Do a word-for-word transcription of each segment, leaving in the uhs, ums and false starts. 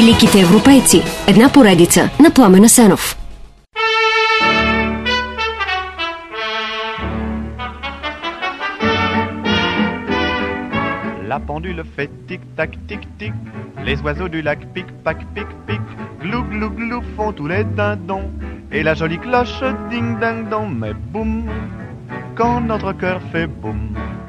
Великите европейци. Една поредица на Пламен Асенов. La pendule fait tic-tac, tic-tic. Les oiseaux du lac pic-pac, pic-pic. Glou, glou, glou font tous les dindons. Et la jolie cloche ding-ding-dong. Mais boum, quand notre cœur fait boum.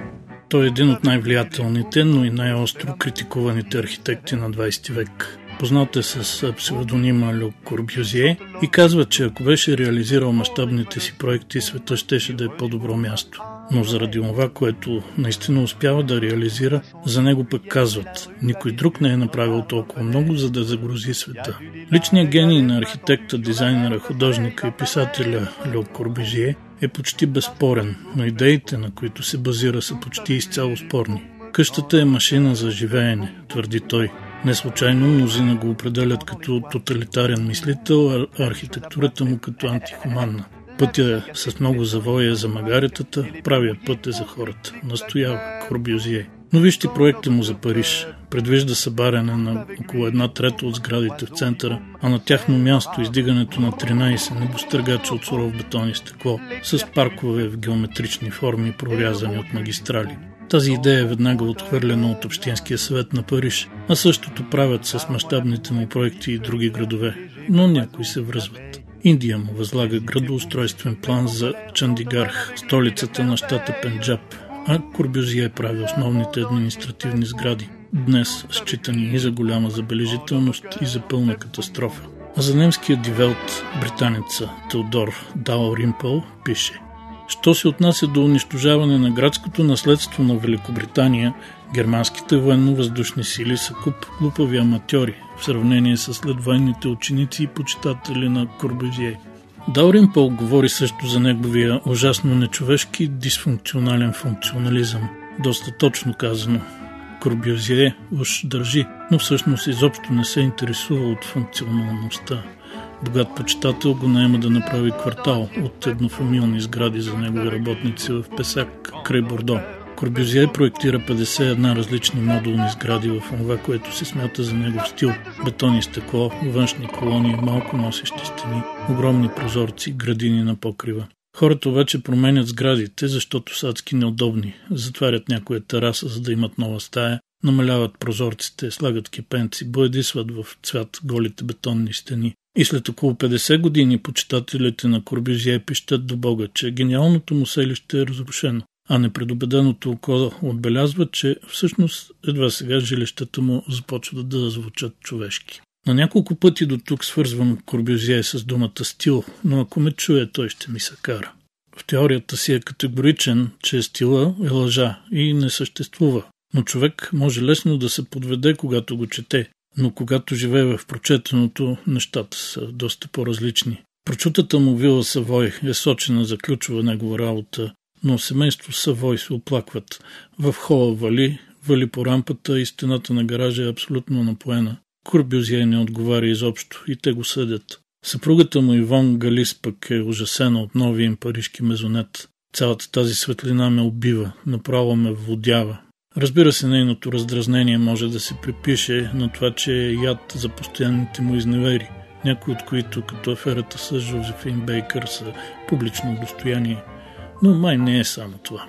Той е един от най-влиятелните, но и най-остро критикуваните архитекти на двайсети век. Познат е с псевдонима Ле Корбюзие и казва, че ако беше реализирал мащабните си проекти, света щеше да е по-добро място. Но заради това, което наистина успява да реализира, за него пък казват: никой друг не е направил толкова много, за да загрузи света. Личният гений на архитекта, дизайнера, художника и писателя Ле Корбюзие е почти безспорен, но идеите, на които се базира, са почти изцяло спорни. Къщата е машина за живеене, твърди той. Не случайно мнозина го определят като тоталитарен мислител, а архитектурата му като антихуманна. Пътя с много завоя за магаретата, правия път е за хората, настоява Корбюзие. Но вижте проекта му за Париж. Предвижда събаряне на около една трета от сградите в центъра, а на тяхно място издигането на тринайсет небостъргача от суров бетон и стъкло, с паркове в геометрични форми, прорязани от магистрали. Тази идея е веднага отхвърлена от Общинския съвет на Париж, а същото правят с мащабните му проекти и други градове, но някои се връзват. Индия му възлага градоустройствен план за Чандигарх, столицата на щата Пенджаб, а Корбюзие прави основните административни сгради, днес считани и за голяма забележителност и за пълна катастрофа. А за немския дивелт, британеца Теодор Далримпъл пише: що се отнася до унищожаване на градското наследство на Великобритания, германските военно-въздушни сили са куп глупави аматьори в сравнение с следвойните ученици и почитатели на Корбюзие. Далримпъл говори също за неговия ужасно нечовешки дисфункционален функционализъм. Доста точно казано. Корбюзие уж държи, но всъщност изобщо не се интересува от функционалността. Богат почитател го наема да направи квартал от еднофамилни сгради за негови работници в Песак, край Бордо. Корбюзие проектира петдесет и една различни модулни сгради в това, което се смята за негов стил. Бетон и стъкло, външни колони, малко носещи стени, огромни прозорци, градини на покрива. Хората обаче променят сградите, защото са адски неудобни. Затварят някоя тераса, за да имат нова стая, намаляват прозорците, слагат кепенци, боядисват в цвят голите бетонни стени. И след около петдесет години почитателите на Корбюзие пищат до Бога, че гениалното му селище е разрушено, а непредубеденото око отбелязва, че всъщност едва сега жилищата му започват да звучат човешки. На няколко пъти до тук свързвам Корбюзие с думата стил, но ако ме чуе, той ще ми се кара. В теорията си е категоричен, че стила е лъжа и не съществува, но човек може лесно да се подведе, когато го чете. Но когато живее в прочетеното, нещата са доста по-различни. Прочутата му вила Савой е сочена за ключова негова работа, но семейство Савой се оплакват. В хола вали, вали по рампата и стената на гаража е абсолютно напоена. Корбюзие не отговаря изобщо и те го съдят. Съпругата му Ивон Галис пък е ужасена от новия им парижки мезонет. Цялата тази светлина ме убива, направо ме водява. Разбира се, нейното раздразнение може да се припише на това, че е яд за постоянните му изневери, някои от които, като аферата с Жозефин Бейкър, са публично достояние. Но май не е само това.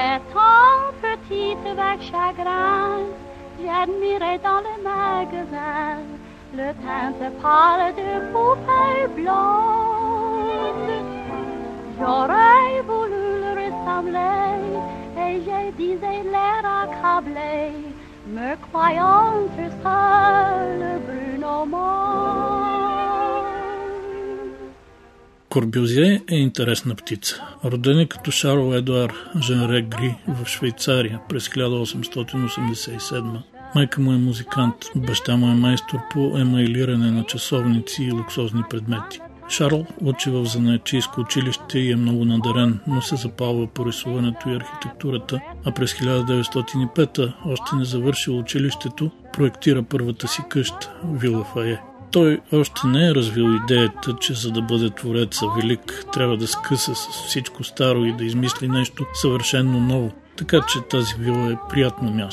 Et je disais l'air accablé, me croyant tout seul, Bruno Mars. Корбюзие е интересна птица. Роден е като Шарл Едуар Женре Гри в Швейцария през хиляда осемстотин осемдесет и седма. Майка му е музикант, баща му е майстор по емайлиране на часовници и луксозни предмети. Шарл учи в занаятчийско училище и е много надарен, но се запалва по рисуването и архитектурата, а през хиляда деветстотин и пета, още не завършил училището, проектира първата си къща – Вила Фае. Той още не е развил идеята, че за да бъде твореца велик, трябва да скъса с всичко старо и да измисли нещо съвършенно ново, така че тази вила е приятно място.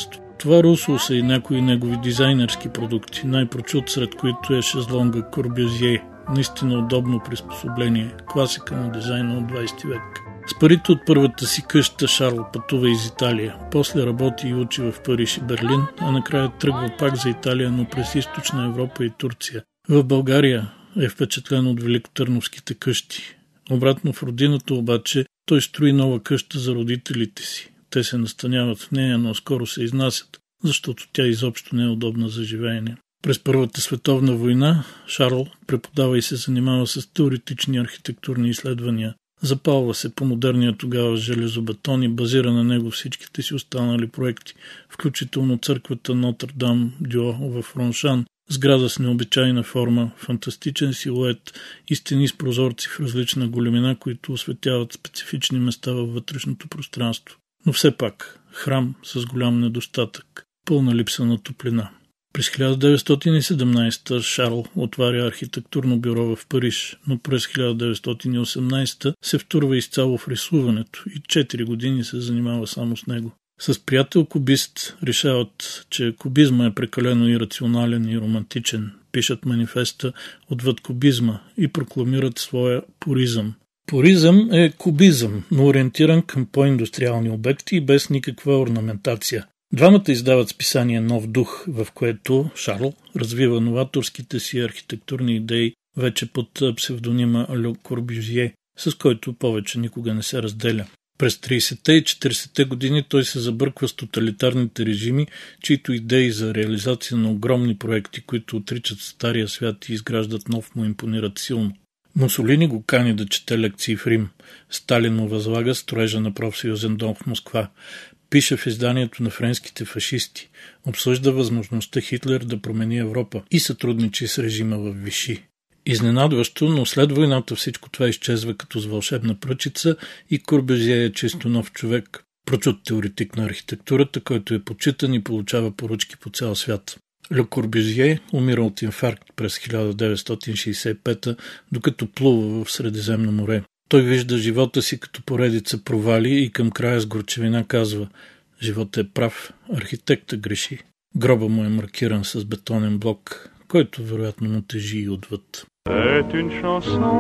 това русло са и някои негови дизайнерски продукти, най-прочут сред които е шезлонга Корбюзие, наистина удобно приспособление, класика на дизайна от двайсети век. С парите от първата си къща Шарл пътува из Италия, после работи и учи в Париж и Берлин, а накрая тръгва пак за Италия, но през източна Европа и Турция. В България е впечатлен от великотърновските къщи. Обратно в родината обаче той строи нова къща за родителите си. Те се настаняват в нея, но скоро се изнасят, защото тя изобщо не е удобна за живеене. През Първата световна война Шарл преподава и се занимава с теоретични архитектурни изследвания. Запалва се по модерния тогава железобетон и базира на него всичките си останали проекти, включително църквата Нотр-Дам-Дю в Роншан, сграда с необичайна форма, фантастичен силует и стени с прозорци в различна големина, които осветяват специфични места във вътрешното пространство. Но все пак храм с голям недостатък, пълна липса на топлина. През хиляда деветстотин и седемнайсета Шарл отваря архитектурно бюро в Париж, но през хиляда деветстотин и осемнайсета се втурва изцяло в рисуването и четири години се занимава само с него. С приятел кубист решават, че кубизма е прекалено ирационален и романтичен. Пишат манифеста отвъд кубизма и прокламират своя пуризъм. Пуризъм е кубизъм, но ориентиран към по-индустриални обекти и без никаква орнаментация. Двамата издават списание «Нов дух», в което Шарл развива новаторските си архитектурни идеи вече под псевдонима Ле Корбюзие, с който повече никога не се разделя. През трийсетте и четирийсетте години той се забърква с тоталитарните режими, чието идеи за реализация на огромни проекти, които отричат стария свят и изграждат нов, му импонират силно. Мусолини го кани да чете лекции в Рим. Сталин му възлага строежа на профсъюзен дом в Москва. Пише в изданието на френските фашисти. Обсъжда възможността Хитлер да промени Европа и сътрудничи с режима в Виши. Изненадващо, но след войната всичко това изчезва като с вълшебна пръчица и Корбюзие е чисто нов човек. Прочут теоретик на архитектурата, който е почитан и получава поръчки по цял свят. Ле Корбюзие умира от инфаркт през хиляда деветстотин шейсет и пета, докато плува в Средиземно море. Той вижда живота си като поредица провали и към края с горчевина казва: животът е прав, архитектът греши. Гроба му е маркиран с бетонен блок, който вероятно му тежи и отвъд. C'est une chanson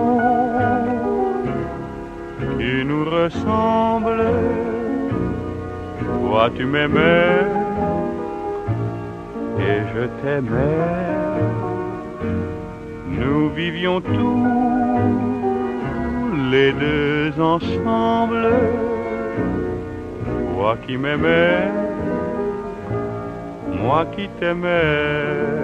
qui nous ressemble. Toi tu m'aimais et je t'aimais. Nous vivions tous les deux ensemble. Toi qui m'aimais, moi qui t'aimais.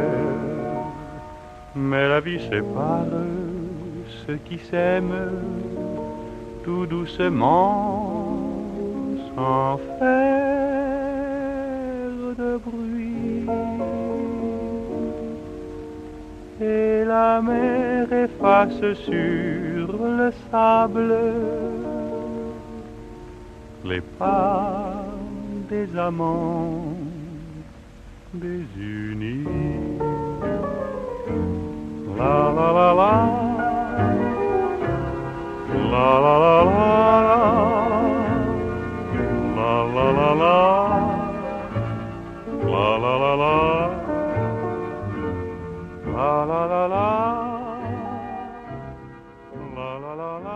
Mais la vie sépare ceux qui s'aiment tout doucement, sans faire de bruit. Et la mer efface sur le sable les pas des amants désunis. La la la la, la la la la, la la la la, la la la la, la la la la, la la la la.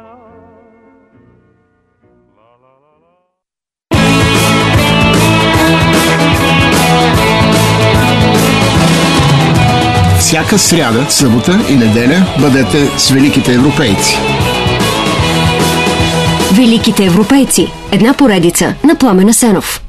Всяка сряда, събота и неделя бъдете с великите европейци. Великите европейци. Една поредица на Пламен Асенов.